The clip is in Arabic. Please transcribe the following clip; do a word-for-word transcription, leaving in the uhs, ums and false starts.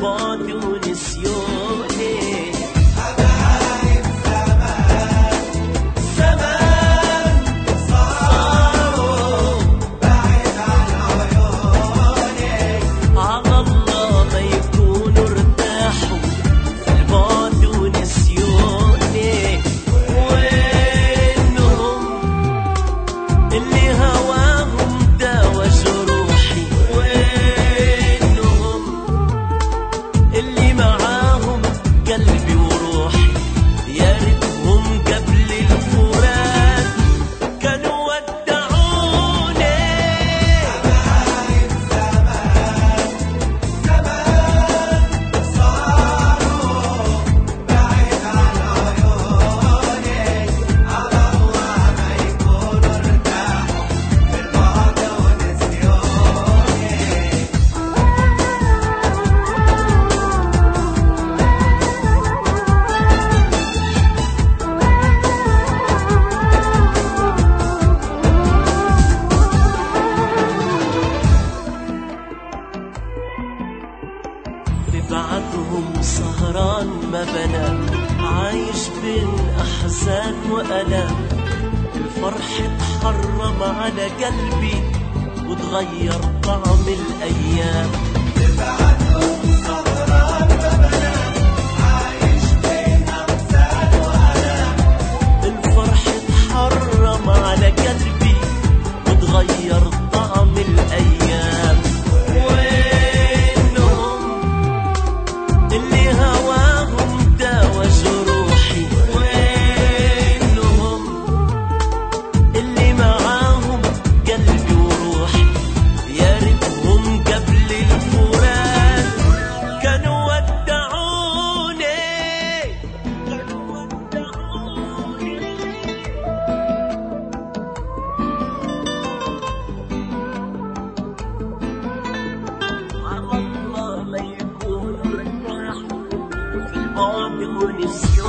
البعد ونسيوني. حبايب زمان زمان صاروا بعيد عن عيوني. على الله ما يكونوا ارتاحوا في البعد ونسيوني. وإنهم اللي هواهم داوى جروحي، وإنهم اللي معاهم قلبي وروحي. يا ريتهم قبل الفراق كانوا ودعوني. حبايب زمان زمان صاروا بعيد عن عيوني. على الله ما يكونوا ارتاحوا في البعد ونسيوني. في بعدهم سهران ما بنام، عايش بين أحزان وألام. الفرح اتحرم على قلبي وتغير طعم الأيام. بعدهم سهران ما بنام، عايش بين أحزان وآلام. الفرح اتحرم على قلبي وتغير طعم الأيام. وإنهم اللي هواهم داوى جروحي، وإنهم اللي معاهم قلبي وروحي. يا ريتهم قبل الفراق كانوا ودعوني. كانوا ودعوني. على الله ما يكونوا ارتاحوا في البعد ونسيوني.